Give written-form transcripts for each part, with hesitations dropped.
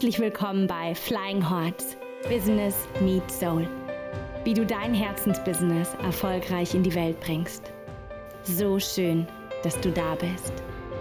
Herzlich willkommen bei Flying Hearts, Business meets Soul. Wie du dein Herzensbusiness erfolgreich in die Welt bringst. So schön, dass du da bist.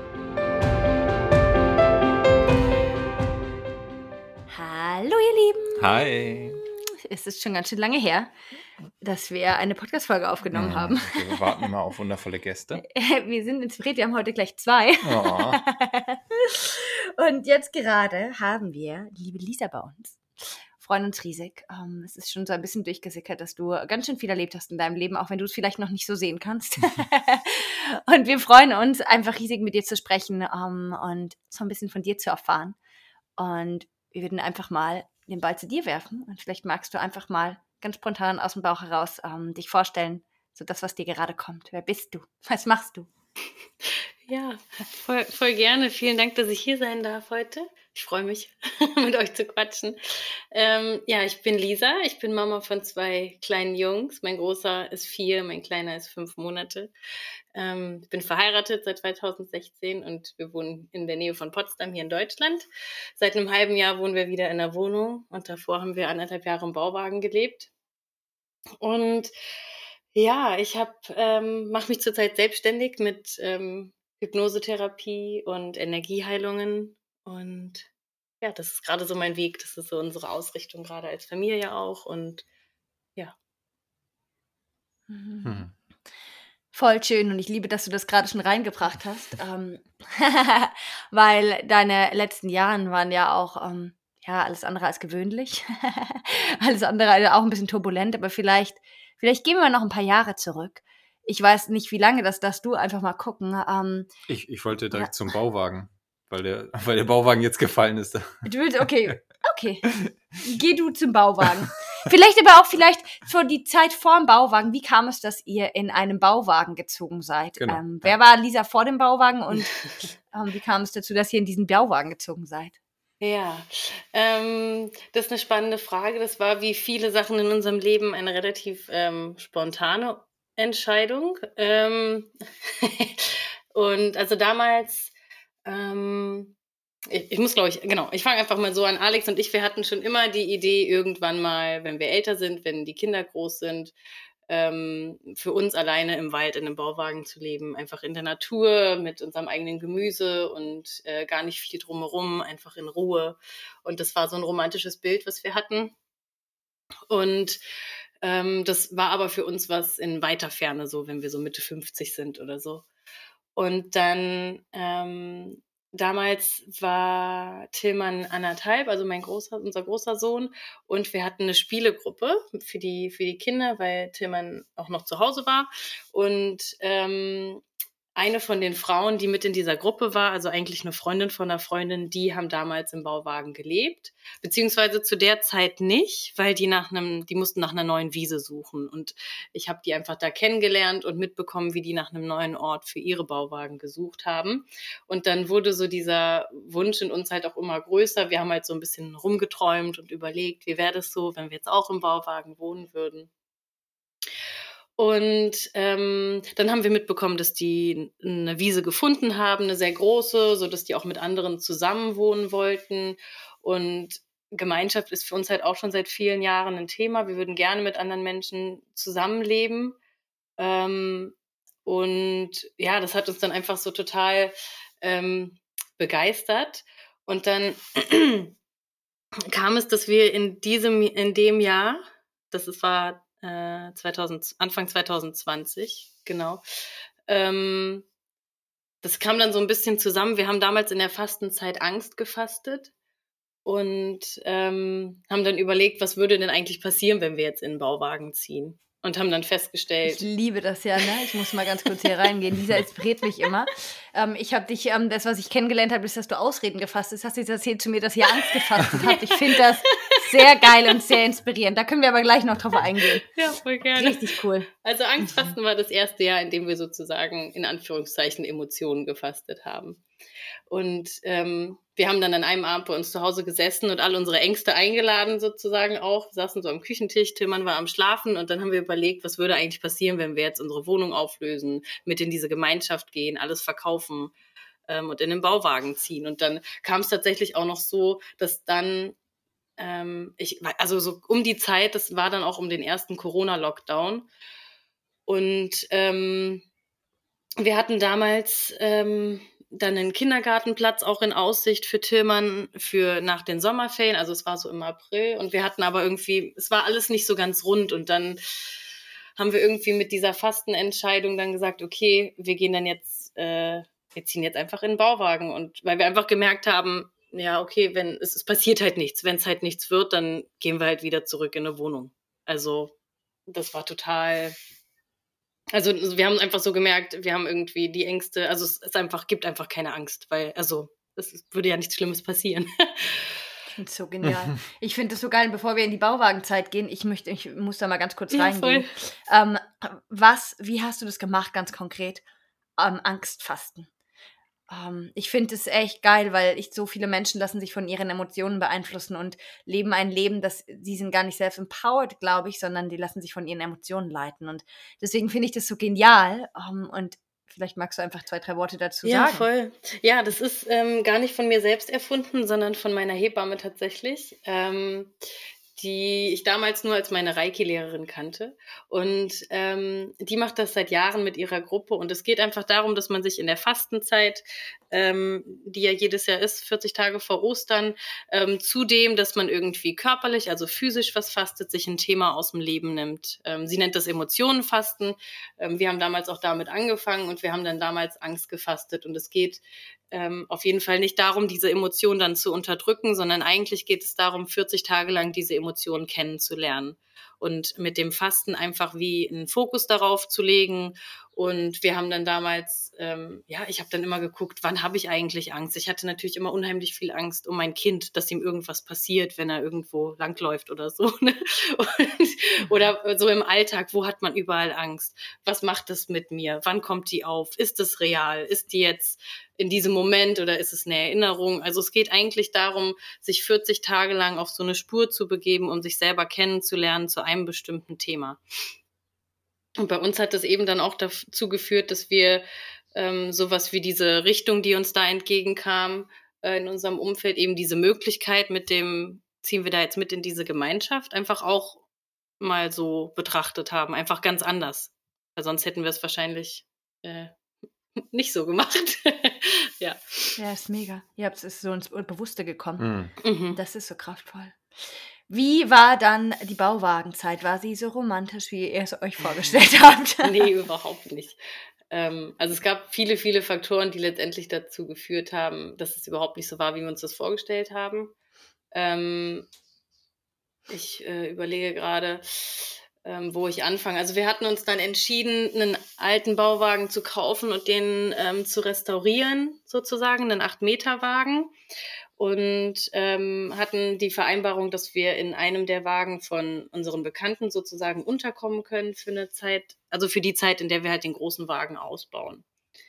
Hallo ihr Lieben. Hi. Es ist schon ganz schön lange her, dass wir eine Podcast-Folge aufgenommen haben. Wir warten immer auf wundervolle Gäste. Wir sind inspiriert, wir haben heute gleich 2. Oh. Und jetzt gerade haben wir die liebe Lisa bei uns. Freuen uns riesig. Es ist schon so ein bisschen durchgesickert, dass du ganz schön viel erlebt hast in deinem Leben, auch wenn du es vielleicht noch nicht so sehen kannst. Und wir freuen uns einfach riesig, mit dir zu sprechen und so ein bisschen von dir zu erfahren. Und wir würden einfach mal den Ball zu dir werfen. Und vielleicht magst du einfach mal ganz spontan aus dem Bauch heraus dich vorstellen, so das, was dir gerade kommt. Wer bist du? Was machst du? Ja, voll gerne. Vielen Dank, dass ich hier sein darf heute. Ich freue mich, mit euch zu quatschen. Ja, ich bin Lisa. Ich bin Mama von 2 kleinen Jungs. Mein Großer ist 4, mein Kleiner ist 5 Monate. Ich bin verheiratet seit 2016 und wir wohnen in der Nähe von Potsdam hier in Deutschland. Seit einem halben Jahr wohnen wir wieder in der Wohnung und davor haben wir 1,5 Jahre im Bauwagen gelebt. Und ja, ich mache mich zurzeit selbstständig mit Hypnosetherapie und Energieheilungen. Und ja, das ist gerade so mein Weg. Das ist so unsere Ausrichtung gerade als Familie auch. Und ja. Voll schön und ich liebe, dass du das gerade schon reingebracht hast, weil deine letzten Jahren waren ja auch alles andere als gewöhnlich, alles andere auch ein bisschen turbulent, aber vielleicht gehen wir noch ein paar Jahre zurück. Ich weiß nicht, wie lange das darfst du einfach mal gucken. Ich wollte direkt zum Bauwagen, weil der Bauwagen jetzt gefallen ist. Du willst, okay. Geh du zum Bauwagen. Vielleicht aber auch für die Zeit vor dem Bauwagen. Wie kam es, dass ihr in einem Bauwagen gezogen seid? Genau. Wer war Lisa vor dem Bauwagen und wie kam es dazu, dass ihr in diesen Bauwagen gezogen seid? Ja, das ist eine spannende Frage. Das war wie viele Sachen in unserem Leben eine relativ spontane Entscheidung. Und also damals, ich muss, glaube ich, genau, ich fange einfach mal so an. Alex und ich, wir hatten schon immer die Idee, irgendwann mal, wenn wir älter sind, wenn die Kinder groß sind, für uns alleine im Wald in einem Bauwagen zu leben, einfach in der Natur mit unserem eigenen Gemüse und gar nicht viel drumherum, einfach in Ruhe. Und das war so ein romantisches Bild, was wir hatten. Und das war aber für uns was in weiter Ferne, so wenn wir so Mitte 50 sind oder so. Und dann damals war Tillmann 1,5, also unser großer Sohn, und wir hatten eine Spielegruppe für die Kinder, weil Tillmann auch noch zu Hause war. Und eine von den Frauen, die mit in dieser Gruppe war, also eigentlich eine Freundin von einer Freundin, die haben damals im Bauwagen gelebt, beziehungsweise zu der Zeit nicht, weil die mussten nach einer neuen Wiese suchen. Und ich habe die einfach da kennengelernt und mitbekommen, wie die nach einem neuen Ort für ihre Bauwagen gesucht haben. Und dann wurde so dieser Wunsch in uns halt auch immer größer. Wir haben halt so ein bisschen rumgeträumt und überlegt, wie wäre das so, wenn wir jetzt auch im Bauwagen wohnen würden. Und dann haben wir mitbekommen, dass die eine Wiese gefunden haben, eine sehr große, sodass die auch mit anderen zusammen wohnen wollten. Und Gemeinschaft ist für uns halt auch schon seit vielen Jahren ein Thema. Wir würden gerne mit anderen Menschen zusammenleben. Und ja, das hat uns dann einfach so total begeistert. Und dann kam es, dass wir in dem Jahr, war Anfang 2020, genau. Das kam dann so ein bisschen zusammen. Wir haben damals in der Fastenzeit Angst gefastet und haben dann überlegt, was würde denn eigentlich passieren, wenn wir jetzt in den Bauwagen ziehen? Und haben dann festgestellt. Ich liebe das ja, ne? Ich muss mal ganz kurz hier reingehen. Lisa inspiriert mich immer. Ich habe dich, das, was ich kennengelernt habe, ist, dass du Ausreden gefasst hast. Hast du jetzt erzählt zu mir, dass ihr Angst gefastet habt. Ich finde das sehr geil und sehr inspirierend. Da können wir aber gleich noch drauf eingehen. Ja, voll gerne. Richtig cool. Also Angstfasten war das erste Jahr, in dem wir sozusagen in Anführungszeichen Emotionen gefastet haben. Und wir haben dann an einem Abend bei uns zu Hause gesessen und alle unsere Ängste eingeladen sozusagen auch. Wir saßen so am Küchentisch, Tillmann war am Schlafen und dann haben wir überlegt, was würde eigentlich passieren, wenn wir jetzt unsere Wohnung auflösen, mit in diese Gemeinschaft gehen, alles verkaufen, und in den Bauwagen ziehen. Und dann kam es tatsächlich auch noch so, dass dann also so um die Zeit, das war dann auch um den ersten Corona-Lockdown. Und wir hatten damals dann einen Kindergartenplatz auch in Aussicht für Tillmann für nach den Sommerferien. Also es war so im April. Und wir hatten aber irgendwie, es war alles nicht so ganz rund. Und dann haben wir irgendwie mit dieser Fastenentscheidung dann gesagt, okay, wir gehen dann jetzt, wir ziehen jetzt einfach in den Bauwagen. Und weil wir einfach gemerkt haben, ja, okay, wenn es passiert halt nichts. Wenn es halt nichts wird, dann gehen wir halt wieder zurück in eine Wohnung. Also das war total, also wir haben einfach so gemerkt, wir haben irgendwie die Ängste, also es gibt einfach keine Angst, weil, also würde ja nichts Schlimmes passieren. Ich finde es so genial. Ich finde es so geil, bevor wir in die Bauwagenzeit gehen, ich muss da mal ganz kurz reingehen. Wie hast du das gemacht, ganz konkret? Angstfasten. Ich finde es echt geil, weil so viele Menschen lassen sich von ihren Emotionen beeinflussen und leben ein Leben, die sind gar nicht self-empowered, glaube ich, sondern die lassen sich von ihren Emotionen leiten. Und deswegen finde ich das so genial. Und vielleicht magst du einfach 2, 3 Worte dazu sagen. Ja, voll. Ja, das ist gar nicht von mir selbst erfunden, sondern von meiner Hebamme tatsächlich, die ich damals nur als meine Reiki-Lehrerin kannte. Und die macht das seit Jahren mit ihrer Gruppe. Und es geht einfach darum, dass man sich in der Fastenzeit, die ja jedes Jahr ist, 40 Tage vor Ostern, zudem, dass man irgendwie körperlich, also physisch was fastet, sich ein Thema aus dem Leben nimmt. Sie nennt das Emotionenfasten. Wir haben damals auch damit angefangen und wir haben dann damals Angst gefastet. Und es geht auf jeden Fall nicht darum, diese Emotionen dann zu unterdrücken, sondern eigentlich geht es darum, 40 Tage lang diese Emotionen kennenzulernen und mit dem Fasten einfach wie einen Fokus darauf zu legen. Und wir haben dann damals, ich habe dann immer geguckt, wann habe ich eigentlich Angst? Ich hatte natürlich immer unheimlich viel Angst um mein Kind, dass ihm irgendwas passiert, wenn er irgendwo langläuft oder so. Ne? Oder so im Alltag, wo hat man überall Angst? Was macht das mit mir? Wann kommt die auf? Ist das real? Ist die jetzt in diesem Moment oder ist es eine Erinnerung? Also es geht eigentlich darum, sich 40 Tage lang auf so eine Spur zu begeben, um sich selber kennenzulernen zu einem bestimmten Thema. Und bei uns hat das eben dann auch dazu geführt, dass wir sowas wie diese Richtung, die uns da entgegenkam, in unserem Umfeld, eben diese Möglichkeit mit dem, ziehen wir da jetzt mit in diese Gemeinschaft, einfach auch mal so betrachtet haben, einfach ganz anders. Weil sonst hätten wir es wahrscheinlich nicht so gemacht. Ja. Ja, ist mega. Es ist so ins Bewusste gekommen. Mhm. Das ist so kraftvoll. Wie war dann die Bauwagenzeit? War sie so romantisch, wie ihr es euch vorgestellt habt? Nee, überhaupt nicht. Also es gab viele, viele Faktoren, die letztendlich dazu geführt haben, dass es überhaupt nicht so war, wie wir uns das vorgestellt haben. Ich überlege gerade, wo ich anfange. Also wir hatten uns dann entschieden, einen alten Bauwagen zu kaufen und den zu restaurieren, sozusagen, einen 8-Meter-Wagen. Und hatten die Vereinbarung, dass wir in einem der Wagen von unseren Bekannten sozusagen unterkommen können für eine Zeit, also für die Zeit, in der wir halt den großen Wagen ausbauen.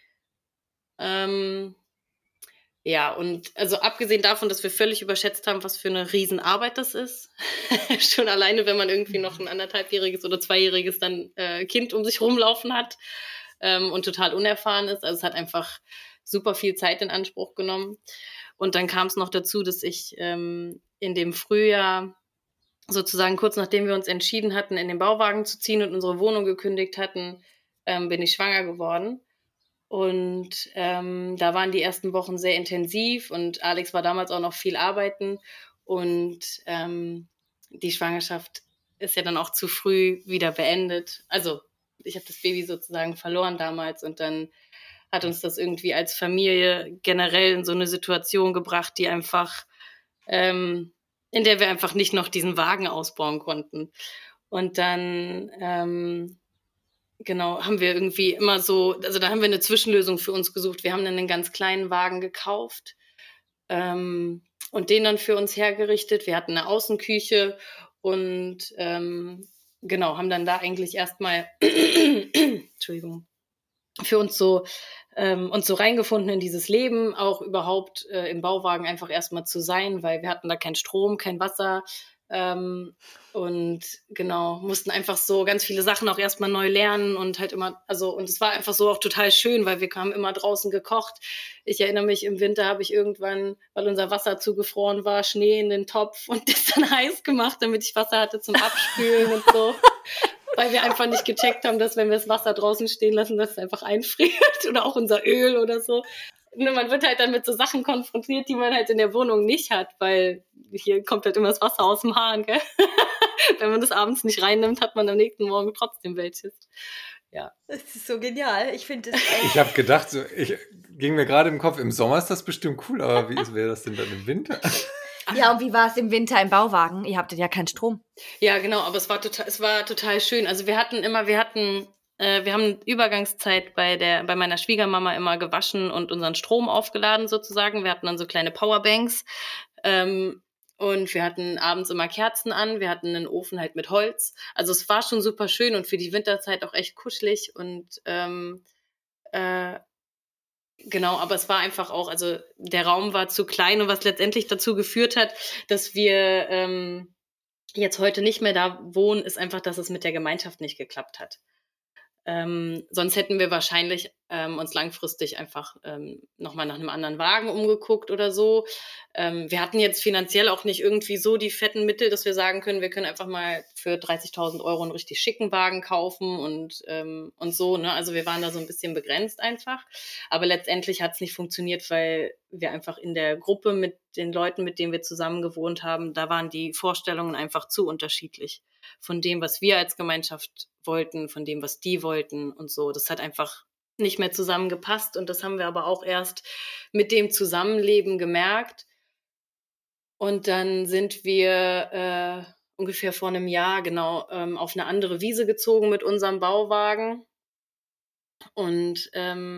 Ja, und also abgesehen davon, dass wir völlig überschätzt haben, was für eine Riesenarbeit das ist. Schon alleine, wenn man irgendwie noch ein 1,5-jähriges oder 2-jähriges dann Kind um sich rumlaufen hat und total unerfahren ist. Also es hat einfach super viel Zeit in Anspruch genommen. Und dann kam es noch dazu, dass ich in dem Frühjahr, sozusagen kurz nachdem wir uns entschieden hatten, in den Bauwagen zu ziehen und unsere Wohnung gekündigt hatten, bin ich schwanger geworden. Und da waren die ersten Wochen sehr intensiv und Alex war damals auch noch viel arbeiten. Und die Schwangerschaft ist ja dann auch zu früh wieder beendet. Also ich habe das Baby sozusagen verloren damals und dann hat uns das irgendwie als Familie generell in so eine Situation gebracht, die einfach, in der wir einfach nicht noch diesen Wagen ausbauen konnten. Und dann, genau, haben wir irgendwie immer so, also da haben wir eine Zwischenlösung für uns gesucht. Wir haben dann einen ganz kleinen Wagen gekauft und den dann für uns hergerichtet. Wir hatten eine Außenküche und genau, haben dann da eigentlich erstmal, Entschuldigung, für uns so reingefunden in dieses Leben, auch überhaupt im Bauwagen einfach erstmal zu sein, weil wir hatten da keinen Strom, kein Wasser, Und genau, mussten einfach so ganz viele Sachen auch erstmal neu lernen und halt immer, also, und es war einfach so auch total schön, weil wir haben immer draußen gekocht. Ich erinnere mich, im Winter habe ich irgendwann, weil unser Wasser zugefroren war, Schnee in den Topf und das dann heiß gemacht, damit ich Wasser hatte zum Abspülen und so. Weil wir einfach nicht gecheckt haben, dass wenn wir das Wasser draußen stehen lassen, dass es einfach einfriert oder auch unser Öl oder so. Man wird halt dann mit so Sachen konfrontiert, die man halt in der Wohnung nicht hat, weil hier kommt halt immer das Wasser aus dem Hahn, gell? Wenn man das abends nicht reinnimmt, hat man am nächsten Morgen trotzdem welches. Ja. Das ist so genial. Ich finde das Ich habe gedacht, ging mir gerade im Kopf, im Sommer ist das bestimmt cool, aber wie wäre das denn dann im Winter? Ja, und wie war es im Winter im Bauwagen? Ihr habtet ja keinen Strom. Ja, genau, aber es war total schön. Also wir haben Übergangszeit bei meiner Schwiegermama immer gewaschen und unseren Strom aufgeladen sozusagen. Wir hatten dann so kleine Powerbanks. Und wir hatten abends immer Kerzen an. Wir hatten einen Ofen halt mit Holz. Also es war schon super schön und für die Winterzeit auch echt kuschelig. Und genau, aber es war einfach auch, also der Raum war zu klein und was letztendlich dazu geführt hat, dass wir jetzt heute nicht mehr da wohnen, ist einfach, dass es mit der Gemeinschaft nicht geklappt hat. Sonst hätten wir wahrscheinlich uns langfristig einfach nochmal nach einem anderen Wagen umgeguckt oder so. Wir hatten jetzt finanziell auch nicht irgendwie so die fetten Mittel, dass wir sagen können, wir können einfach mal für 30.000 Euro einen richtig schicken Wagen kaufen und so. Ne? Also wir waren da so ein bisschen begrenzt einfach. Aber letztendlich hat es nicht funktioniert, weil wir einfach in der Gruppe mit den Leuten, mit denen wir zusammen gewohnt haben, da waren die Vorstellungen einfach zu unterschiedlich von dem, was wir als Gemeinschaft wollten, von dem, was die wollten und so. Das hat einfach nicht mehr zusammengepasst und das haben wir aber auch erst mit dem Zusammenleben gemerkt. Und dann sind wir ungefähr vor einem Jahr genau auf eine andere Wiese gezogen mit unserem Bauwagen. Und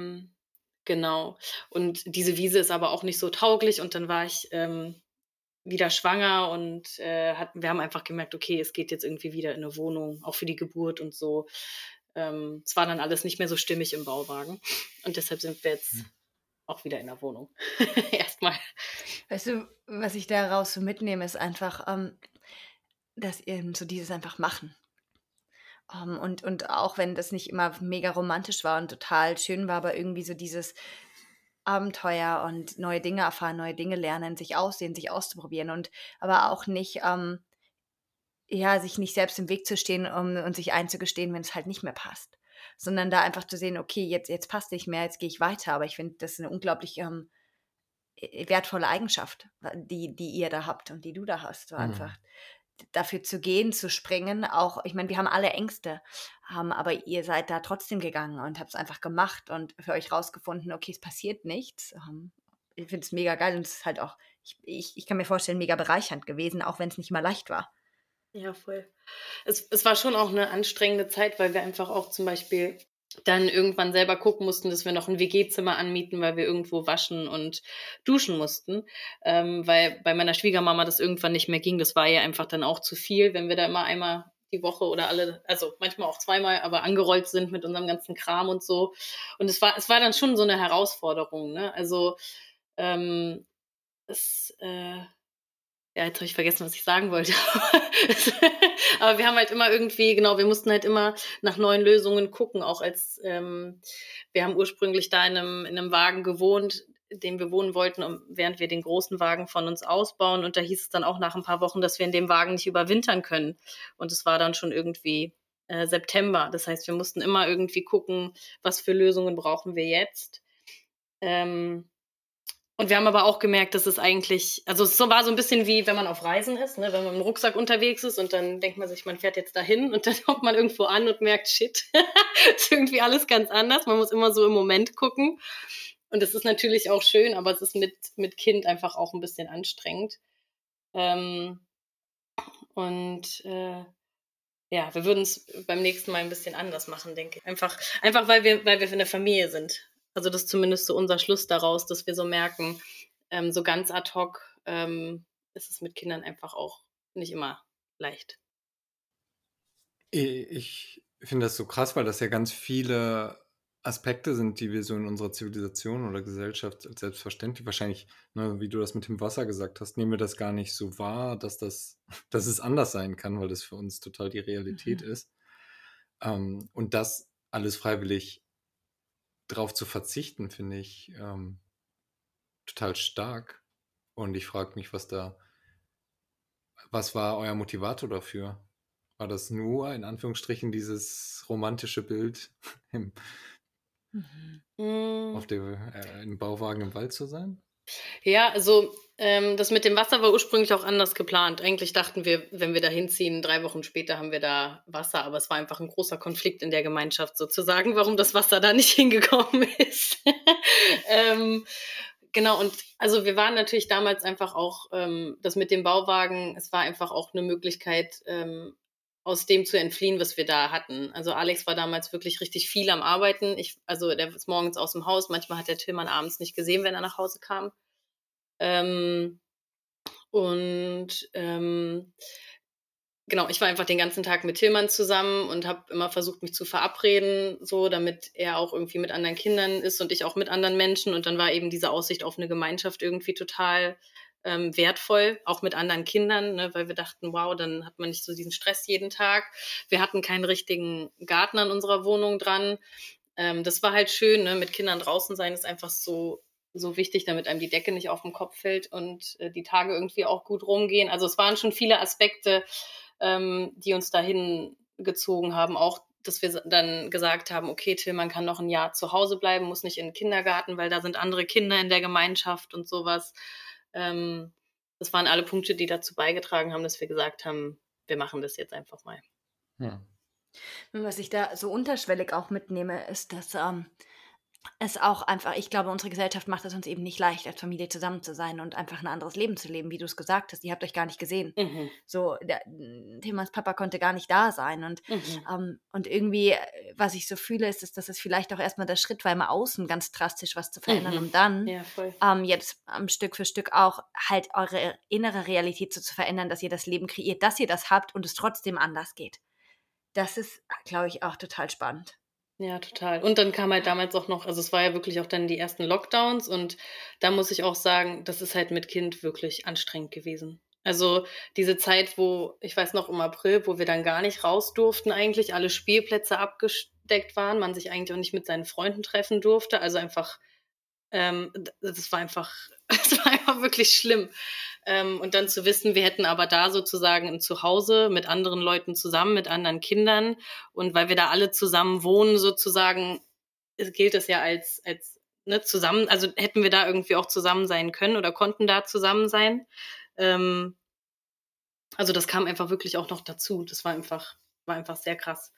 genau. Und diese Wiese ist aber auch nicht so tauglich und dann war ich wieder schwanger und wir haben einfach gemerkt, okay, es geht jetzt irgendwie wieder in eine Wohnung, auch für die Geburt und so. Es war dann alles nicht mehr so stimmig im Bauwagen und deshalb sind wir jetzt auch wieder in der Wohnung. Erstmal. Weißt du, was ich daraus so mitnehme, ist einfach, dass eben so dieses einfach machen. Und auch wenn das nicht immer mega romantisch war und total schön war, aber irgendwie so dieses Abenteuer und neue Dinge erfahren, neue Dinge lernen, sich aussehen, sich auszuprobieren und aber auch nicht, ja, sich nicht selbst im Weg zu stehen und sich einzugestehen, wenn es halt nicht mehr passt. Sondern da einfach zu sehen, okay, jetzt passt nicht mehr, jetzt gehe ich weiter. Aber ich finde, das ist eine unglaublich wertvolle Eigenschaft, die ihr da habt und die du da hast. So einfach dafür zu gehen, zu springen. Auch, ich meine, wir haben alle Ängste, aber ihr seid da trotzdem gegangen und habt es einfach gemacht und für euch rausgefunden, okay, es passiert nichts. Ich finde es mega geil und es ist halt auch, ich kann mir vorstellen, mega bereichernd gewesen, auch wenn es nicht mal leicht war. Ja, voll. Es war schon auch eine anstrengende Zeit, weil wir einfach auch zum Beispiel dann irgendwann selber gucken mussten, dass wir noch ein WG-Zimmer anmieten, weil wir irgendwo waschen und duschen mussten, weil bei meiner Schwiegermama das irgendwann nicht mehr ging. Das war ihr einfach dann auch zu viel, wenn wir da immer einmal die Woche oder also manchmal auch zweimal, aber angerollt sind mit unserem ganzen Kram und so. Und es war dann schon so eine Herausforderung, ne? Also, es ja, jetzt habe ich vergessen, was ich sagen wollte. Aber wir haben halt immer irgendwie, genau, wir mussten halt immer nach neuen Lösungen gucken, auch als wir haben ursprünglich da in einem Wagen gewohnt, in dem wir wohnen wollten, während wir den großen Wagen von uns ausbauen. Und da hieß es dann auch nach ein paar Wochen, dass wir in dem Wagen nicht überwintern können. Und es war dann schon irgendwie September. Das heißt, wir mussten immer irgendwie gucken, was für Lösungen brauchen wir jetzt. Und wir haben aber auch gemerkt, dass es eigentlich, also es war so ein bisschen wie, wenn man auf Reisen ist, ne? Wenn man mit dem Rucksack unterwegs ist und dann denkt man sich, man fährt jetzt dahin und dann kommt man irgendwo an und merkt, shit, ist irgendwie alles ganz anders. Man muss immer so im Moment gucken. Und das ist natürlich auch schön, aber es ist mit Kind einfach auch ein bisschen anstrengend. Ähm, und ja, wir würden es beim nächsten Mal ein bisschen anders machen, denke ich. Einfach weil wir für eine Familie sind. Also das ist zumindest so unser Schluss daraus, dass wir so merken, so ganz ad hoc ist es mit Kindern einfach auch nicht immer leicht. Ich finde das so krass, weil das ja ganz viele Aspekte sind, die wir so in unserer Zivilisation oder Gesellschaft als selbstverständlich, wahrscheinlich, ne, wie du das mit dem Wasser gesagt hast, nehmen wir das gar nicht so wahr, dass es anders sein kann, weil das für uns total die Realität ist. Und das alles freiwillig drauf zu verzichten, finde ich total stark. Und ich frage mich, was war euer Motivator dafür? War das nur in Anführungsstrichen dieses romantische Bild, im, Mm. im Bauwagen im Wald zu sein? Ja, also das mit dem Wasser war ursprünglich auch anders geplant. Eigentlich dachten wir, wenn wir da hinziehen, 3 Wochen später haben wir da Wasser, aber es war einfach ein großer Konflikt in der Gemeinschaft sozusagen, warum das Wasser da nicht hingekommen ist. Genau, und also wir waren natürlich damals einfach auch, das mit dem Bauwagen, es war einfach auch eine Möglichkeit, aus dem zu entfliehen, was wir da hatten. Also Alex war damals wirklich richtig viel am Arbeiten. Also der ist morgens aus dem Haus, manchmal hat der Tillmann abends nicht gesehen, wenn er nach Hause kam. Ähm, genau, ich war einfach den ganzen Tag mit Tillmann zusammen und habe immer versucht, mich zu verabreden, so, damit er auch irgendwie mit anderen Kindern ist und ich auch mit anderen Menschen. Und dann war eben diese Aussicht auf eine Gemeinschaft irgendwie total wertvoll, auch mit anderen Kindern, ne, weil wir dachten, wow, dann hat man nicht so diesen Stress jeden Tag. Wir hatten keinen richtigen Garten an unserer Wohnung dran. Das war halt schön, ne, mit Kindern draußen sein ist einfach so wichtig, damit einem die Decke nicht auf den Kopf fällt und die Tage irgendwie auch gut rumgehen. Also es waren schon viele Aspekte, die uns dahin gezogen haben. Auch, dass wir dann gesagt haben, okay, Tillmann kann noch ein Jahr zu Hause bleiben, muss nicht in den Kindergarten, weil da sind andere Kinder in der Gemeinschaft und sowas. Das waren alle Punkte, die dazu beigetragen haben, dass wir gesagt haben, wir machen das jetzt einfach mal. Ja. Was ich da so unterschwellig auch mitnehme, ist, dass es auch einfach, ich glaube, unsere Gesellschaft macht es uns eben nicht leicht, als Familie zusammen zu sein und einfach ein anderes Leben zu leben, wie du es gesagt hast. Ihr habt euch gar nicht gesehen. Mhm. So, Tillmanns Papa konnte gar nicht da sein. Und irgendwie, was ich so fühle, ist, dass es vielleicht auch erstmal der Schritt war, im Außen ganz drastisch was zu verändern, um dann Ja, voll. jetzt Stück für Stück auch halt eure innere Realität so zu verändern, dass ihr das Leben kreiert, dass ihr das habt und es trotzdem anders geht. Das ist, glaube ich, auch total spannend. Ja, total. Und dann kam halt damals auch noch, also es war ja wirklich auch dann die ersten Lockdowns und da muss ich auch sagen, das ist halt mit Kind wirklich anstrengend gewesen. Also diese Zeit, wo, ich weiß noch im April, wo wir dann gar nicht raus durften eigentlich, alle Spielplätze abgesteckt waren, man sich eigentlich auch nicht mit seinen Freunden treffen durfte, also einfach das war einfach das war einfach wirklich schlimm. Und dann zu wissen, wir hätten aber da sozusagen ein Zuhause mit anderen Leuten zusammen, mit anderen Kindern. Und weil wir da alle zusammen wohnen sozusagen, gilt es ja als ne, zusammen, also hätten wir da irgendwie auch zusammen sein können oder konnten da zusammen sein. Ähm, also das kam einfach wirklich auch noch dazu. Das war einfach sehr krass.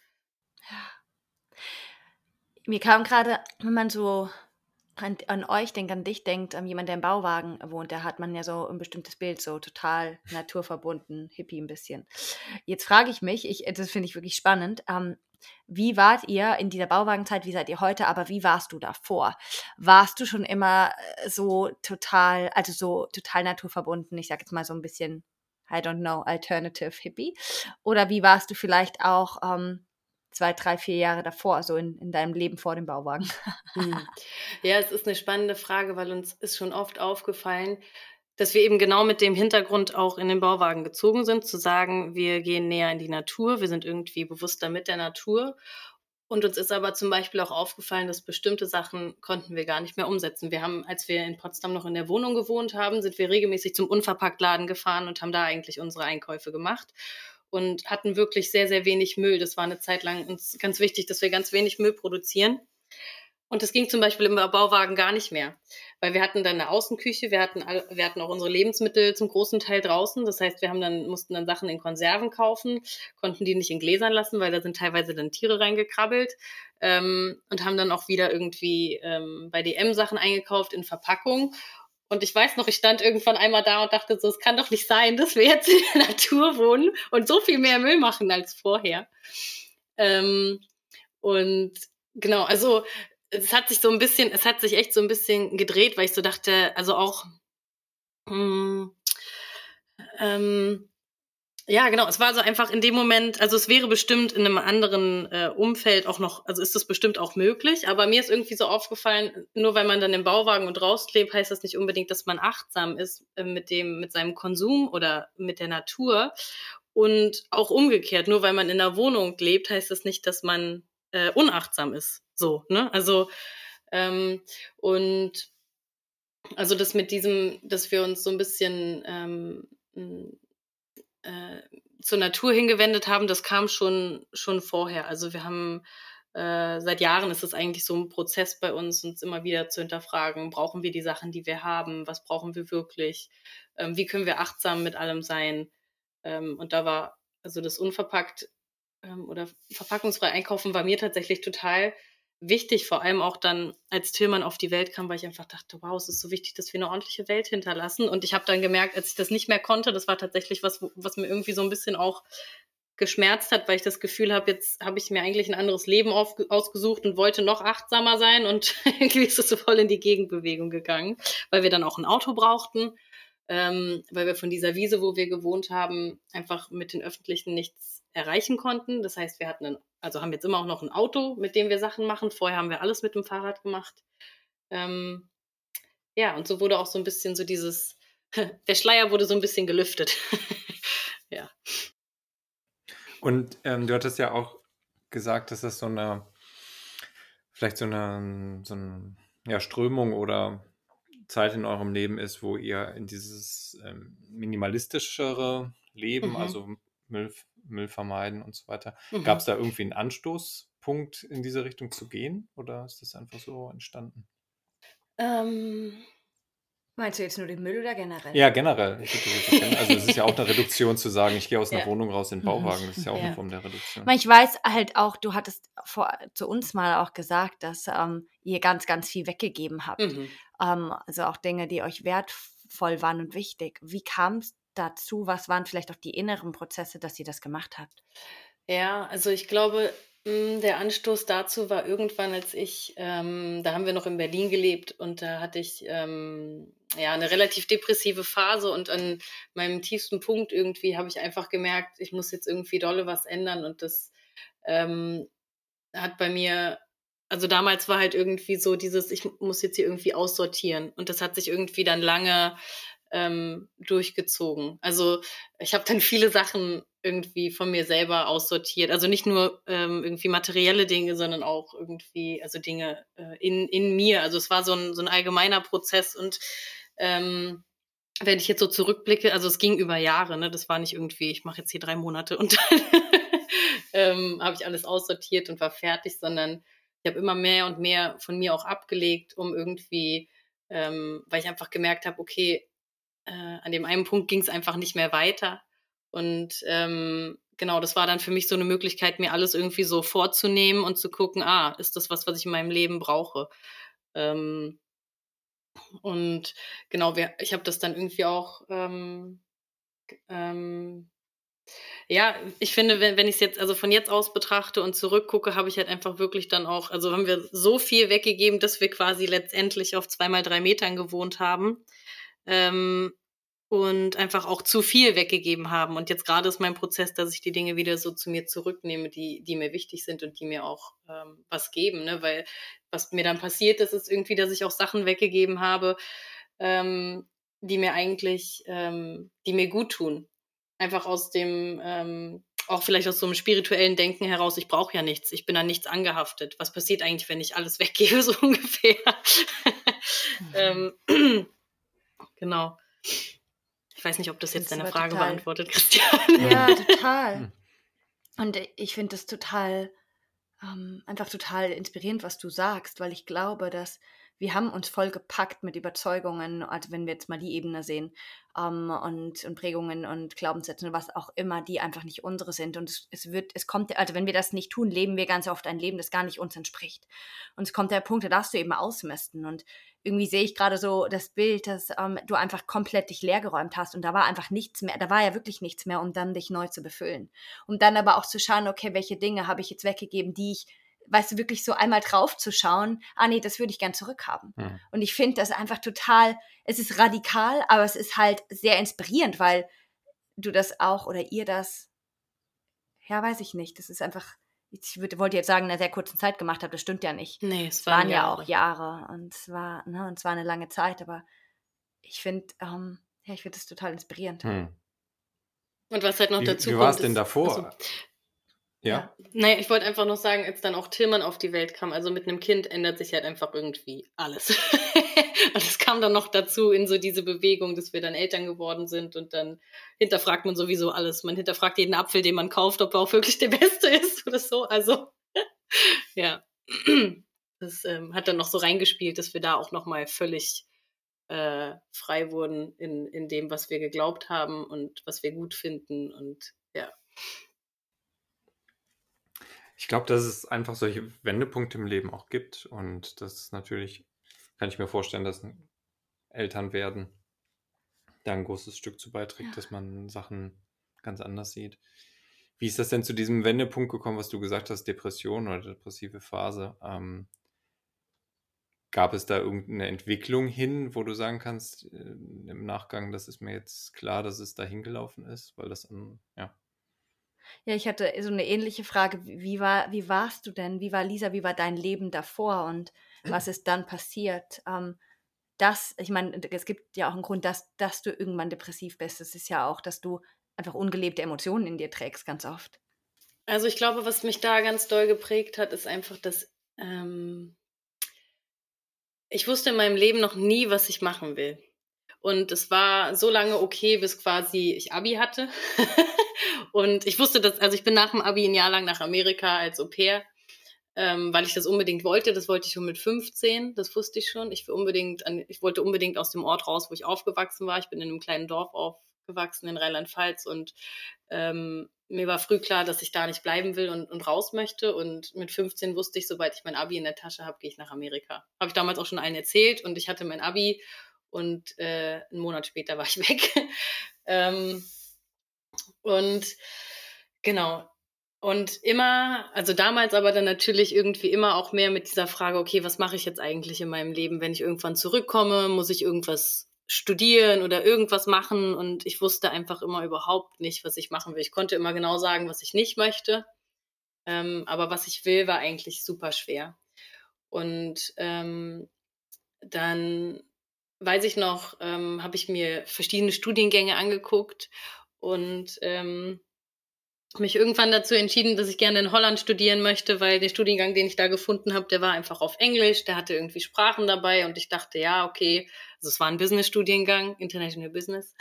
Mir kam gerade, wenn man so an euch denkt, an dich denkt, jemand, der im Bauwagen wohnt, da hat man ja so ein bestimmtes Bild, so total naturverbunden, Hippie ein bisschen. Jetzt frage ich mich, das finde ich wirklich spannend, wie wart ihr in dieser Bauwagenzeit, wie seid ihr heute, aber wie warst du davor? Warst du schon immer so total naturverbunden, ich sage jetzt mal so ein bisschen, I don't know, alternative Hippie? Oder wie warst du vielleicht auch 2, 3, 4 Jahre davor, so in deinem Leben vor dem Bauwagen? Ja, es ist eine spannende Frage, weil uns ist schon oft aufgefallen, dass wir eben genau mit dem Hintergrund auch in den Bauwagen gezogen sind, zu sagen, wir gehen näher in die Natur, wir sind irgendwie bewusster mit der Natur. Und uns ist aber zum Beispiel auch aufgefallen, dass bestimmte Sachen konnten wir gar nicht mehr umsetzen. Wir haben, als wir in Potsdam noch in der Wohnung gewohnt haben, sind wir regelmäßig zum Unverpacktladen gefahren und haben da eigentlich unsere Einkäufe gemacht und hatten wirklich sehr, sehr wenig Müll. Das war eine Zeit lang uns ganz wichtig, dass wir ganz wenig Müll produzieren. Und das ging zum Beispiel im Bauwagen gar nicht mehr, weil wir hatten dann eine Außenküche, wir hatten auch unsere Lebensmittel zum großen Teil draußen. Das heißt, mussten dann Sachen in Konserven kaufen, konnten die nicht in Gläsern lassen, weil da sind teilweise dann Tiere reingekrabbelt, und haben dann auch wieder irgendwie bei DM Sachen eingekauft in Verpackung. Und ich weiß noch, ich stand irgendwann einmal da und dachte so, es kann doch nicht sein, dass wir jetzt in der Natur wohnen und so viel mehr Müll machen als vorher. Und genau, also es hat sich echt so ein bisschen gedreht, weil ich so dachte, also auch, hm, ähm, Ja, genau. Es war so einfach in dem Moment, also es wäre bestimmt in einem anderen Umfeld auch noch, also ist das bestimmt auch möglich, aber mir ist irgendwie so aufgefallen, nur weil man dann im Bauwagen und rauslebt, heißt das nicht unbedingt, dass man achtsam ist mit seinem Konsum oder mit der Natur. Und auch umgekehrt, nur weil man in einer Wohnung lebt, heißt das nicht, dass man unachtsam ist. So, ne? Also, und also das mit diesem, dass wir uns so ein bisschen äh, zur Natur hingewendet haben, das kam schon vorher. Also wir haben seit Jahren ist es eigentlich so ein Prozess bei uns immer wieder zu hinterfragen, brauchen wir die Sachen, die wir haben, was brauchen wir wirklich, wie können wir achtsam mit allem sein. Und da war also das unverpackt oder verpackungsfrei einkaufen war mir tatsächlich total wichtig, vor allem auch dann, als Tillmann auf die Welt kam, weil ich einfach dachte, wow, es ist so wichtig, dass wir eine ordentliche Welt hinterlassen. Und ich habe dann gemerkt, als ich das nicht mehr konnte, das war tatsächlich was mir irgendwie so ein bisschen auch geschmerzt hat, weil ich das Gefühl habe, jetzt habe ich mir eigentlich ein anderes Leben ausgesucht und wollte noch achtsamer sein und irgendwie ist es so voll in die Gegenbewegung gegangen, weil wir dann auch ein Auto brauchten, weil wir von dieser Wiese, wo wir gewohnt haben, einfach mit den Öffentlichen nichts erreichen konnten. Das heißt, wir haben jetzt immer auch noch ein Auto, mit dem wir Sachen machen. Vorher haben wir alles mit dem Fahrrad gemacht. Ähm, ja, und so wurde auch so ein bisschen so dieses, der Schleier wurde so ein bisschen gelüftet. Ja. Und du hattest ja auch gesagt, dass das vielleicht so eine ja, Strömung oder Zeit in eurem Leben ist, wo ihr in dieses minimalistischere Leben, also Müll vermeiden und so weiter. Gab es da irgendwie einen Anstoßpunkt in diese Richtung zu gehen oder ist das einfach so entstanden? Meinst du jetzt nur den Müll oder generell? Ja, generell. Also es ist ja auch eine Reduktion zu sagen, ich gehe aus einer Wohnung raus in den Bauwagen. Das ist ja auch eine Form der Reduktion. Ich weiß halt auch, du hattest zu uns mal auch gesagt, dass ihr ganz, ganz viel weggegeben habt. Also auch Dinge, die euch wertvoll waren und wichtig. Wie kam es dazu? Was waren vielleicht auch die inneren Prozesse, dass ihr das gemacht habt? Ja, also ich glaube, der Anstoß dazu war irgendwann, als da haben wir noch in Berlin gelebt und da hatte ich ja eine relativ depressive Phase und an meinem tiefsten Punkt irgendwie habe ich einfach gemerkt, ich muss jetzt irgendwie dolle was ändern und das ähm, hat bei mir, also damals war halt irgendwie so dieses, ich muss jetzt hier irgendwie aussortieren und das hat sich irgendwie dann lange durchgezogen. Also ich habe dann viele Sachen irgendwie von mir selber aussortiert. Also nicht nur irgendwie materielle Dinge, sondern auch irgendwie, also Dinge in mir. Also es war so ein allgemeiner Prozess und wenn ich jetzt so zurückblicke, also es ging über Jahre, ne? Das war nicht irgendwie, ich mache jetzt hier 3 Monate und dann habe ich alles aussortiert und war fertig, sondern ich habe immer mehr und mehr von mir auch abgelegt, um irgendwie, weil ich einfach gemerkt habe, okay, an dem einen Punkt ging es einfach nicht mehr weiter. Und genau, das war dann für mich so eine Möglichkeit, mir alles irgendwie so vorzunehmen und zu gucken, ist das was ich in meinem Leben brauche? Und genau, ich habe das dann irgendwie auch ja, ich finde, wenn ich es jetzt also von jetzt aus betrachte und zurückgucke, habe ich halt einfach wirklich dann auch, also haben wir so viel weggegeben, dass wir quasi letztendlich auf 2 mal 3 Metern gewohnt haben. Und einfach auch zu viel weggegeben haben. Und jetzt gerade ist mein Prozess, dass ich die Dinge wieder so zu mir zurücknehme, die mir wichtig sind und die mir auch was geben. Ne? Weil was mir dann passiert ist, ist irgendwie, dass ich auch Sachen weggegeben habe, die mir eigentlich, die mir gut tun. Einfach aus dem, auch vielleicht aus so einem spirituellen Denken heraus, ich brauche ja nichts, ich bin an nichts angehaftet. Was passiert eigentlich, wenn ich alles weggebe, so ungefähr? Genau. Ich weiß nicht, ob das jetzt deine Frage beantwortet, Christian. Ja, total. Und ich finde das total, einfach total inspirierend, was du sagst, weil ich glaube, dass wir haben uns voll gepackt mit Überzeugungen, also wenn wir jetzt mal die Ebene sehen, und Prägungen und Glaubenssätze und was auch immer, die einfach nicht unsere sind. Und es kommt, also wenn wir das nicht tun, leben wir ganz oft ein Leben, das gar nicht uns entspricht. Und es kommt der Punkt, da darfst du eben ausmisten. Und irgendwie sehe ich gerade so das Bild, dass du einfach komplett dich leergeräumt hast und da war einfach nichts mehr, da war ja wirklich nichts mehr, um dann dich neu zu befüllen. Um dann aber auch zu schauen, okay, welche Dinge habe ich jetzt weggegeben, die ich, weißt du, wirklich so einmal drauf zu schauen, nee, das würde ich gern zurückhaben. Und ich finde das einfach total, es ist radikal, aber es ist halt sehr inspirierend, weil du das auch oder ihr das, ja, weiß ich nicht, das ist einfach, wollte jetzt sagen, in einer sehr kurzen Zeit gemacht habt, das stimmt ja nicht. Nee, es Es waren waren ja auch Jahre. Jahre und es war eine lange Zeit, aber ich finde, ich finde das total inspirierend. Und was halt noch dazu Wie war es kommt, denn ist, davor? also, Ja? naja, ich wollte einfach noch sagen, als dann auch Tillmann auf die Welt kam, also mit einem Kind ändert sich halt einfach irgendwie alles. Und es kam dann noch dazu in so diese Bewegung, dass wir dann Eltern geworden sind und dann hinterfragt man sowieso alles. Man hinterfragt jeden Apfel, den man kauft, ob er auch wirklich der beste ist oder so. Also, ja. Das hat dann noch so reingespielt, dass wir da auch nochmal völlig frei wurden in dem, was wir geglaubt haben und was wir gut finden und ja. Ich glaube, dass es einfach solche Wendepunkte im Leben auch gibt und das natürlich, kann ich mir vorstellen, dass Elternwerden da ein großes Stück zu beiträgt, dass man Sachen ganz anders sieht. Wie ist das denn zu diesem Wendepunkt gekommen, was du gesagt hast, Depression oder depressive Phase? Gab es da irgendeine Entwicklung hin, wo du sagen kannst, im Nachgang, das ist mir jetzt klar, dass es da hingelaufen ist, weil das, ja. Ja, ich hatte so eine ähnliche Frage. Wie warst du denn? Wie war Lisa? Wie war dein Leben davor? Und was ist dann passiert? Ich meine, es gibt ja auch einen Grund, dass du irgendwann depressiv bist. Es ist ja auch, dass du einfach ungelebte Emotionen in dir trägst, ganz oft. Also ich glaube, was mich da ganz doll geprägt hat, ist einfach, dass ich wusste in meinem Leben noch nie, was ich machen will. Und es war so lange okay, bis quasi ich Abi hatte. Und ich wusste das, also ich bin nach dem Abi ein Jahr lang nach Amerika als Au-pair, weil ich das unbedingt wollte. Das wollte ich schon mit 15, das wusste ich schon. Ich wollte unbedingt aus dem Ort raus, wo ich aufgewachsen war. Ich bin in einem kleinen Dorf aufgewachsen in Rheinland-Pfalz und mir war früh klar, dass ich da nicht bleiben will und raus möchte. Und mit 15 wusste ich, sobald ich mein Abi in der Tasche habe, gehe ich nach Amerika. Habe ich damals auch schon allen erzählt und ich hatte mein Abi und einen Monat später war ich weg. Und genau. Und immer, also damals aber dann natürlich irgendwie immer auch mehr mit dieser Frage, okay, was mache ich jetzt eigentlich in meinem Leben, wenn ich irgendwann zurückkomme? Muss ich irgendwas studieren oder irgendwas machen? Und ich wusste einfach immer überhaupt nicht, was ich machen will. Ich konnte immer genau sagen, was ich nicht möchte. Aber was ich will, war eigentlich super schwer. Und dann weiß ich noch, habe ich mir verschiedene Studiengänge angeguckt und mich irgendwann dazu entschieden, dass ich gerne in Holland studieren möchte, weil der Studiengang, den ich da gefunden habe, der war einfach auf Englisch, der hatte irgendwie Sprachen dabei und ich dachte, ja, okay, also es war ein Business-Studiengang, International Business.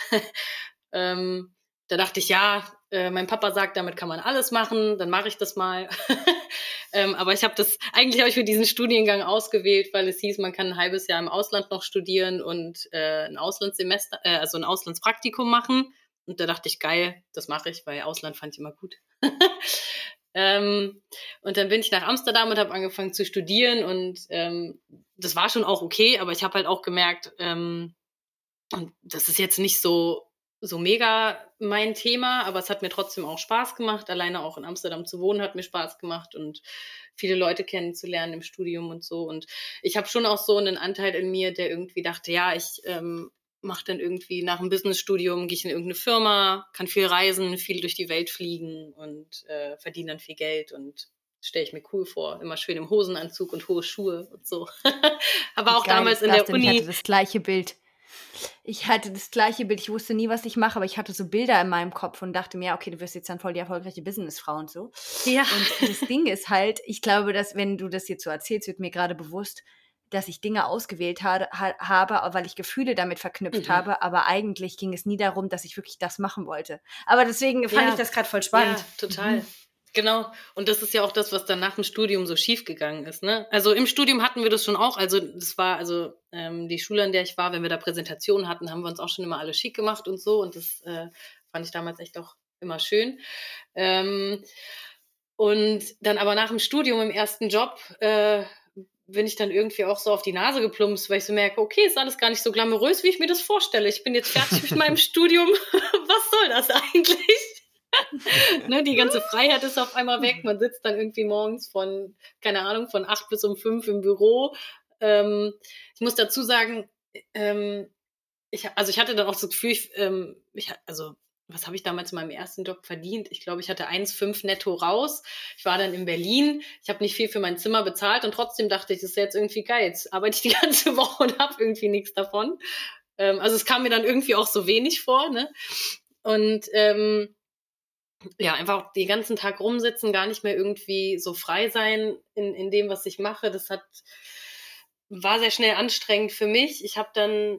Da dachte ich, ja, mein Papa sagt, damit kann man alles machen, dann mache ich das mal. Aber eigentlich habe ich für diesen Studiengang ausgewählt, weil es hieß, man kann ein halbes Jahr im Ausland noch studieren und ein Auslandssemester, also ein Auslandspraktikum machen. Und da dachte ich, geil, das mache ich, weil Ausland fand ich immer gut. Und dann bin ich nach Amsterdam und habe angefangen zu studieren und das war schon auch okay, aber ich habe halt auch gemerkt, und das ist jetzt nicht so mega mein Thema, aber es hat mir trotzdem auch Spaß gemacht. Alleine auch in Amsterdam zu wohnen hat mir Spaß gemacht und viele Leute kennenzulernen im Studium und so. Und ich habe schon auch so einen Anteil in mir, der irgendwie dachte, ja, ich mache dann irgendwie nach dem Businessstudium, gehe ich in irgendeine Firma, kann viel reisen, viel durch die Welt fliegen und verdiene dann viel Geld und stelle ich mir cool vor. Immer schön im Hosenanzug und hohe Schuhe und so. Aber auch Geil damals ist in das der denn? Ich Uni. hatte das gleiche Bild. Ich wusste nie, was ich mache, aber ich hatte so Bilder in meinem Kopf und dachte mir, ja, okay, du wirst jetzt dann voll die erfolgreiche Businessfrau und so. Ja. Und das Ding ist halt, ich glaube, dass, wenn du das jetzt so erzählst, wird mir gerade bewusst, dass ich Dinge ausgewählt habe, weil ich Gefühle damit verknüpft habe, aber eigentlich ging es nie darum, dass ich wirklich das machen wollte. Aber deswegen fand ich das gerade voll spannend. Ja, total. Genau. Und das ist ja auch das, was dann nach dem Studium so schief gegangen ist, ne? Also im Studium hatten wir das schon auch. Also das war, die Schule, an der ich war, wenn wir da Präsentationen hatten, haben wir uns auch schon immer alle schick gemacht und so. Und das fand ich damals echt auch immer schön. Und dann aber nach dem Studium im ersten Job bin ich dann irgendwie auch so auf die Nase geplumpst, weil ich so merke, okay, ist alles gar nicht so glamourös, wie ich mir das vorstelle. Ich bin jetzt fertig mit meinem Studium. Was soll das eigentlich? Ne, die ganze Freiheit ist auf einmal weg. Man sitzt dann irgendwie morgens von 8 bis um 5 im Büro. Ich muss dazu sagen, ich hatte dann auch so das Gefühl, was habe ich damals in meinem ersten Job verdient? Ich glaube, ich hatte 1,5 netto raus. Ich war dann in Berlin. Ich habe nicht viel für mein Zimmer bezahlt und trotzdem dachte ich, das ist jetzt irgendwie geil. Jetzt arbeite ich die ganze Woche und habe irgendwie nichts davon. Also es kam mir dann irgendwie auch so wenig vor, ne? Und ja, einfach den ganzen Tag rumsitzen, gar nicht mehr irgendwie so frei sein in dem, was ich mache. Das war sehr schnell anstrengend für mich. Ich habe dann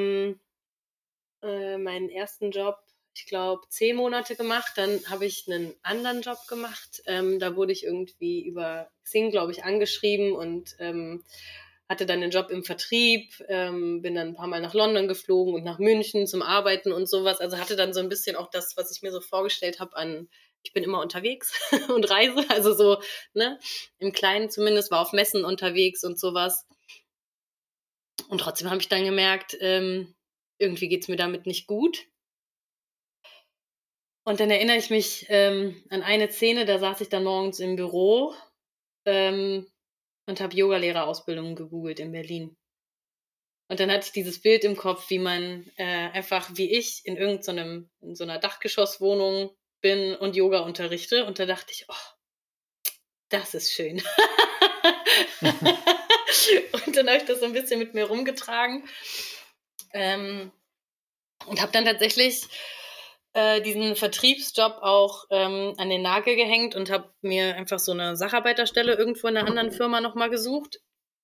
meinen ersten Job, ich glaube, 10 Monate gemacht. Dann habe ich einen anderen Job gemacht. Da wurde ich irgendwie über Xing, glaube ich, angeschrieben und hatte dann einen Job im Vertrieb, bin dann ein paar Mal nach London geflogen und nach München zum Arbeiten und sowas. Also hatte dann so ein bisschen auch das, was ich mir so vorgestellt habe ich bin immer unterwegs und reise, also so, ne, im Kleinen zumindest, war auf Messen unterwegs und sowas. Und trotzdem habe ich dann gemerkt, irgendwie geht's mir damit nicht gut. Und dann erinnere ich mich an eine Szene, da saß ich dann morgens im Büro und habe Yogalehrerausbildungen gegoogelt in Berlin. Und dann hatte ich dieses Bild im Kopf, wie man einfach wie ich in so einer Dachgeschosswohnung bin und Yoga unterrichte. Und da dachte ich, oh, das ist schön. Und dann habe ich das so ein bisschen mit mir rumgetragen und habe dann tatsächlich diesen Vertriebsjob auch an den Nagel gehängt und habe mir einfach so eine Sacharbeiterstelle irgendwo in einer anderen Firma nochmal gesucht,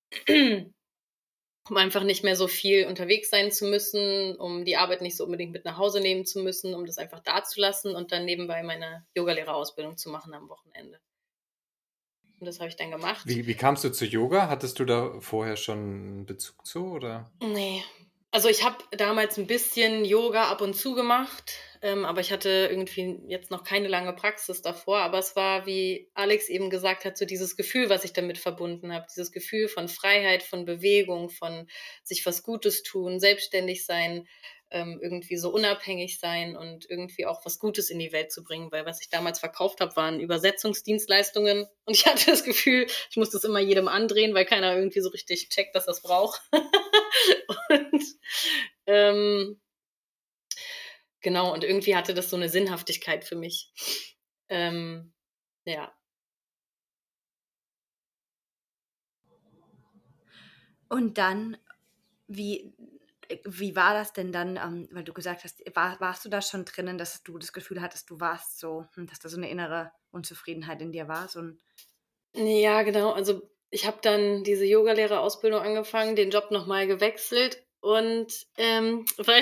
um einfach nicht mehr so viel unterwegs sein zu müssen, um die Arbeit nicht so unbedingt mit nach Hause nehmen zu müssen, um das einfach da zu lassen und dann nebenbei meine Yogalehrerausbildung zu machen am Wochenende. Und das habe ich dann gemacht. Wie kamst du zu Yoga? Hattest du da vorher schon einen Bezug zu, oder? Nee. Also ich habe damals ein bisschen Yoga ab und zu gemacht, aber ich hatte irgendwie jetzt noch keine lange Praxis davor. Aber es war, wie Alex eben gesagt hat, so dieses Gefühl, was ich damit verbunden habe. Dieses Gefühl von Freiheit, von Bewegung, von sich was Gutes tun, selbstständig sein, irgendwie so unabhängig sein und irgendwie auch was Gutes in die Welt zu bringen. Weil was ich damals verkauft habe, waren Übersetzungsdienstleistungen. Und ich hatte das Gefühl, ich muss das immer jedem andrehen, weil keiner irgendwie so richtig checkt, dass das braucht. Und genau, und irgendwie hatte das so eine Sinnhaftigkeit für mich. Ja. Und dann, wie, wie war das denn dann, weil du gesagt hast, warst du da schon drinnen, dass du das Gefühl hattest, du warst so, dass da so eine innere Unzufriedenheit in dir war? Ja, genau. Also ich habe dann diese Yogalehrerausbildung angefangen, den Job nochmal gewechselt und weil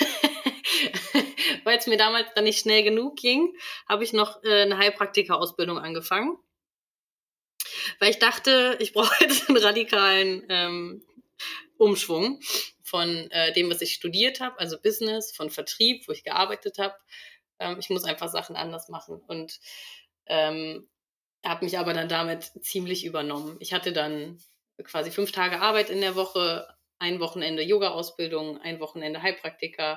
weil es mir damals dann nicht schnell genug ging, habe ich noch eine Heilpraktika-Ausbildung angefangen, weil ich dachte, ich brauche jetzt einen radikalen Umschwung von dem, was ich studiert habe, also Business, von Vertrieb, wo ich gearbeitet habe. Ich muss einfach Sachen anders machen und habe mich aber dann damit ziemlich übernommen. Ich hatte dann quasi 5 Tage Arbeit in der Woche, ein Wochenende Yoga-Ausbildung, ein Wochenende Heilpraktika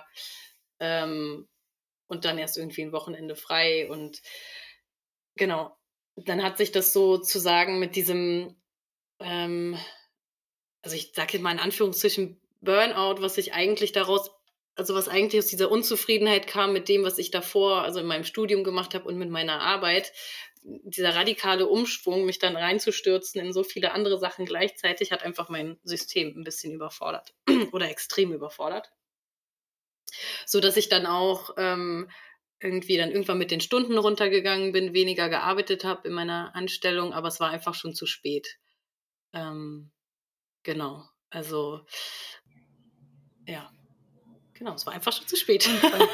und dann erst irgendwie ein Wochenende frei. Und genau, dann hat sich das sozusagen mit diesem, also ich sage jetzt mal in Anführungszeichen Burnout, was eigentlich aus dieser Unzufriedenheit kam mit dem, was ich davor, also in meinem Studium gemacht habe und mit meiner Arbeit, dieser radikale Umschwung, mich dann reinzustürzen in so viele andere Sachen gleichzeitig, hat einfach mein System ein bisschen überfordert oder extrem überfordert. So dass ich dann auch irgendwie dann irgendwann mit den Stunden runtergegangen bin, weniger gearbeitet habe in meiner Anstellung, aber es war einfach schon zu spät. Genau, also ja, genau, es war einfach schon zu spät.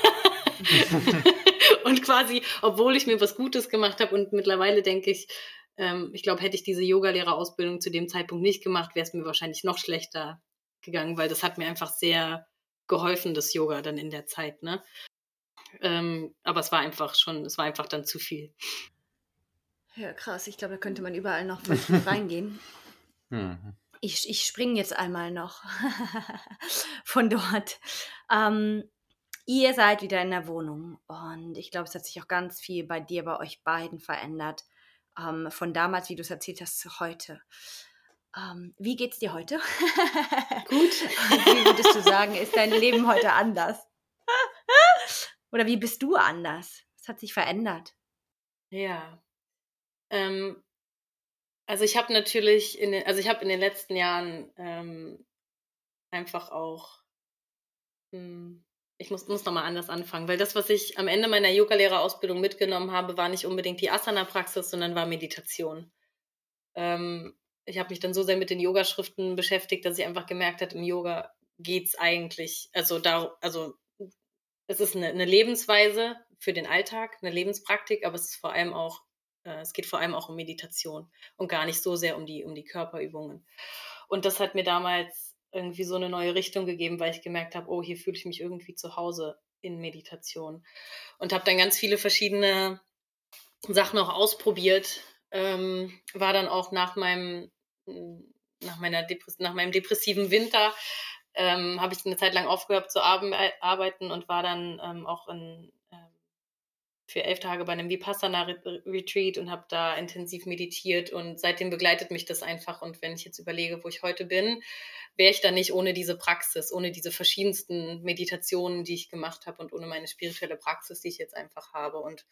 Und quasi, obwohl ich mir was Gutes gemacht habe und mittlerweile denke ich glaube, hätte ich diese Yogalehrerausbildung zu dem Zeitpunkt nicht gemacht, wäre es mir wahrscheinlich noch schlechter gegangen, weil das hat mir einfach sehr geholfen, das Yoga dann in der Zeit, ne? Aber es war einfach dann zu viel. Ja, krass. Ich glaube, da könnte man überall noch voll tief reingehen. Mhm. Ich springe jetzt einmal noch von dort. Ihr seid wieder in der Wohnung und ich glaube, es hat sich auch ganz viel bei dir, bei euch beiden verändert. Von damals, wie du es erzählt hast, zu heute. Wie geht's dir heute? Gut. Wie würdest du sagen, ist dein Leben heute anders? Oder wie bist du anders? Was hat sich verändert? Ja. Also ich habe natürlich in den letzten Jahren einfach auch, ich muss noch mal anders anfangen, weil das, was ich am Ende meiner Yogalehrerausbildung mitgenommen habe, war nicht unbedingt die Asana-Praxis, sondern war Meditation. Ich habe mich dann so sehr mit den Yogaschriften beschäftigt, dass ich einfach gemerkt habe, im Yoga geht's eigentlich, es ist eine Lebensweise für den Alltag, eine Lebenspraktik, aber es geht vor allem auch um Meditation und gar nicht so sehr um die Körperübungen. Und das hat mir damals irgendwie so eine neue Richtung gegeben, weil ich gemerkt habe: „Oh, hier fühle ich mich irgendwie zu Hause in Meditation.“ Und habe dann ganz viele verschiedene Sachen auch ausprobiert. War dann auch nach meinem depressiven Winter, habe ich eine Zeit lang aufgehört zu arbeiten und war dann auch für 11 Tage bei einem Vipassana-Retreat und habe da intensiv meditiert und seitdem begleitet mich das einfach. Und wenn ich jetzt überlege, wo ich heute bin, wäre ich da nicht ohne diese Praxis, ohne diese verschiedensten Meditationen, die ich gemacht habe und ohne meine spirituelle Praxis, die ich jetzt einfach habe. Und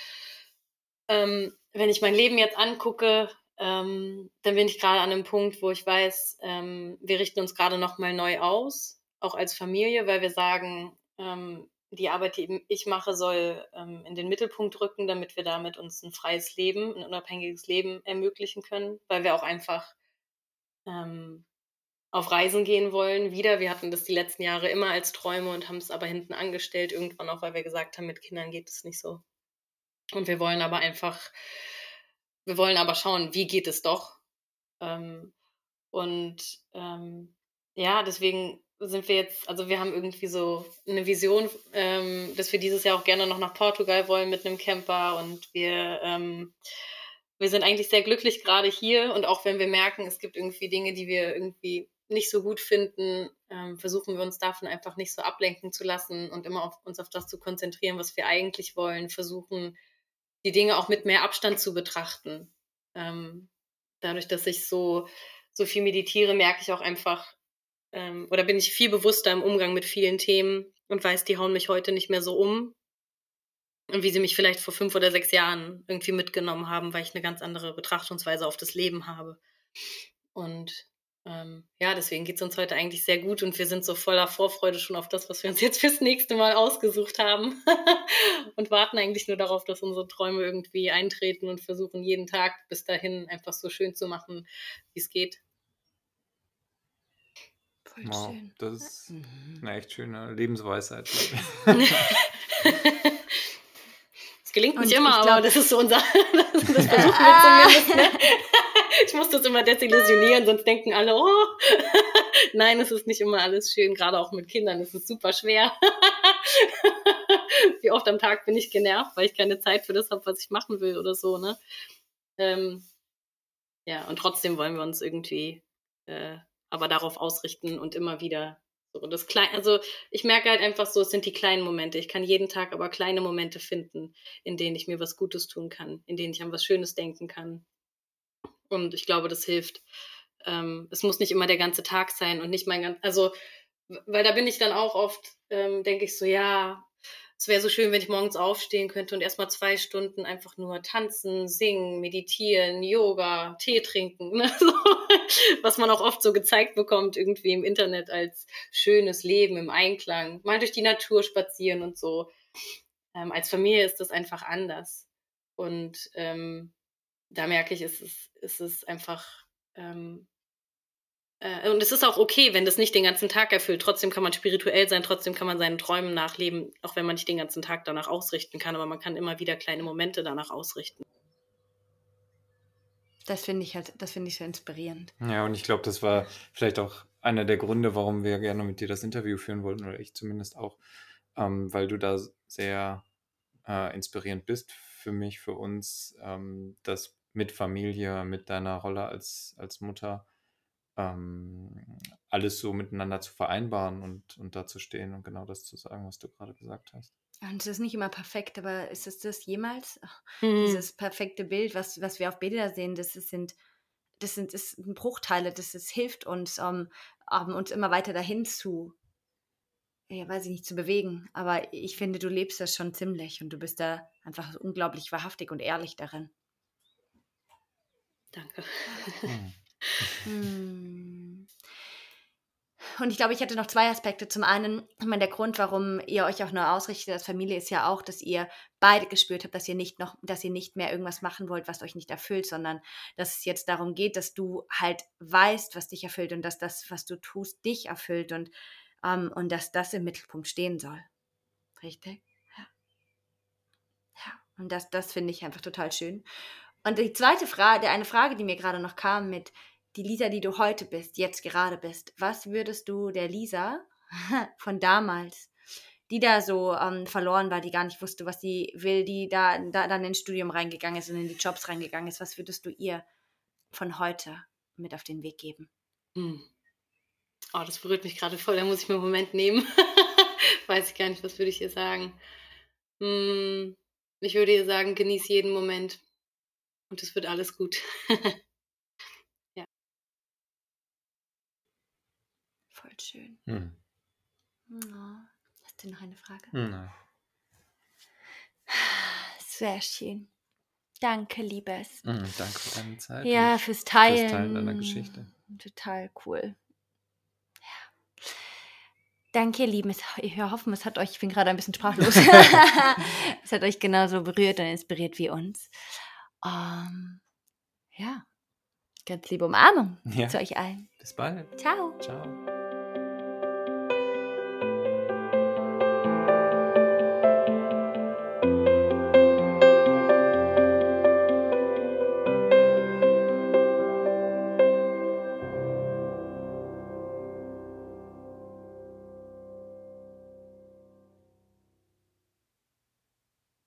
wenn ich mein Leben jetzt angucke, dann bin ich gerade an einem Punkt, wo ich weiß, wir richten uns gerade noch mal neu aus, auch als Familie, weil wir sagen, die Arbeit, die ich mache, soll in den Mittelpunkt rücken, damit wir damit uns ein freies Leben, ein unabhängiges Leben ermöglichen können, weil wir auch einfach ähm, auf Reisen gehen wollen wieder. Wir hatten das die letzten Jahre immer als Träume und haben es aber hinten angestellt, irgendwann auch, weil wir gesagt haben, mit Kindern geht es nicht so. Und wir wollen aber schauen, wie geht es doch? Ähm, und ja, deswegen sind wir jetzt, also wir haben irgendwie so eine Vision, dass wir dieses Jahr auch gerne noch nach Portugal wollen mit einem Camper und wir sind eigentlich sehr glücklich gerade hier und auch wenn wir merken, es gibt irgendwie Dinge, die wir irgendwie nicht so gut finden, versuchen wir uns davon einfach nicht so ablenken zu lassen und immer uns auf das zu konzentrieren, was wir eigentlich wollen, versuchen die Dinge auch mit mehr Abstand zu betrachten. Dadurch, dass ich so viel meditiere, merke ich auch einfach, oder bin ich viel bewusster im Umgang mit vielen Themen und weiß, die hauen mich heute nicht mehr so um und wie sie mich vielleicht vor 5 oder 6 Jahren irgendwie mitgenommen haben, weil ich eine ganz andere Betrachtungsweise auf das Leben habe. Und ja, deswegen geht es uns heute eigentlich sehr gut und wir sind so voller Vorfreude schon auf das, was wir uns jetzt fürs nächste Mal ausgesucht haben und warten eigentlich nur darauf, dass unsere Träume irgendwie eintreten und versuchen jeden Tag bis dahin einfach so schön zu machen, wie es geht. Voll Wow, schön. das ist Mhm. eine echt schöne Lebensweisheit. Es gelingt nicht Und immer, ich aber glaube, das ist so das versuchen wir zumindest, ne? Ich muss das immer desillusionieren, sonst denken alle: „Oh, nein, es ist nicht immer alles schön“, gerade auch mit Kindern, es ist super schwer. Wie oft am Tag bin ich genervt, weil ich keine Zeit für das habe, was ich machen will oder so, ne? Ähm, ja, und trotzdem wollen wir uns irgendwie aber darauf ausrichten und immer wieder so also ich merke halt einfach so, es sind die kleinen Momente. Ich kann jeden Tag aber kleine Momente finden, in denen ich mir was Gutes tun kann, in denen ich an was Schönes denken kann. Und ich glaube, das hilft. Es muss nicht immer der ganze Tag sein und nicht weil da bin ich dann auch oft, denke ich so, ja, es wäre so schön, wenn ich morgens aufstehen könnte und erstmal 2 Stunden einfach nur tanzen, singen, meditieren, Yoga, Tee trinken, ne? So, was man auch oft so gezeigt bekommt irgendwie im Internet als schönes Leben im Einklang, mal durch die Natur spazieren und so. Als Familie ist das einfach anders. Und da merke ich, es ist einfach, und es ist auch okay, wenn das nicht den ganzen Tag erfüllt. Trotzdem kann man spirituell sein, trotzdem kann man seinen Träumen nachleben, auch wenn man nicht den ganzen Tag danach ausrichten kann, aber man kann immer wieder kleine Momente danach ausrichten. das finde ich so inspirierend. Ja, und ich glaube, das war vielleicht auch einer der Gründe, warum wir gerne mit dir das Interview führen wollten, oder ich zumindest auch, weil du da sehr inspirierend bist für mich, für uns, das mit Familie, mit deiner Rolle als Mutter, alles so miteinander zu vereinbaren und da zu stehen und genau das zu sagen, was du gerade gesagt hast. Und es ist nicht immer perfekt, aber ist es das jemals? Mhm. Dieses perfekte Bild, was wir auf Bilder sehen, das sind Bruchteile, das hilft uns, uns immer weiter dahin zu ja, weiß ich nicht, zu bewegen. Aber ich finde, du lebst das schon ziemlich und du bist da einfach so unglaublich wahrhaftig und ehrlich darin. Danke. Und ich glaube, ich hatte noch 2 Aspekte. Zum einen, ich meine, der Grund, warum ihr euch auch neu ausrichtet als Familie, ist ja auch, dass ihr beide gespürt habt, dass ihr nicht mehr irgendwas machen wollt, was euch nicht erfüllt, sondern dass es jetzt darum geht, dass du halt weißt, was dich erfüllt und dass das, was du tust, dich erfüllt und dass das im Mittelpunkt stehen soll. Richtig? Ja. Und das finde ich einfach total schön. Und die zweite Frage, eine Frage, die mir gerade noch kam mit die Lisa, die du heute bist, jetzt gerade bist, was würdest du der Lisa von damals, die da so verloren war, die gar nicht wusste, was sie will, die da dann ins Studium reingegangen ist und in die Jobs reingegangen ist, was würdest du ihr von heute mit auf den Weg geben? Oh, das berührt mich gerade voll, da muss ich mir einen Moment nehmen. Weiß ich gar nicht, was würde ich ihr sagen? Ich würde ihr sagen, genieß jeden Moment und es wird alles gut. Ja. Voll schön. Oh, hast du noch eine Frage? Nein. Sehr schön. Danke, Liebes. Danke für deine Zeit. Ja, und fürs Teilen. Fürs Teilen deiner Geschichte. Total cool. Ja. Danke, ihr Lieben. Wir hoffen, es hat euch, ich bin gerade ein bisschen sprachlos, es hat euch genauso berührt und inspiriert wie uns. Ja, ganz liebe Umarmung Ja. zu euch allen. Bis bald. Ciao. Ciao.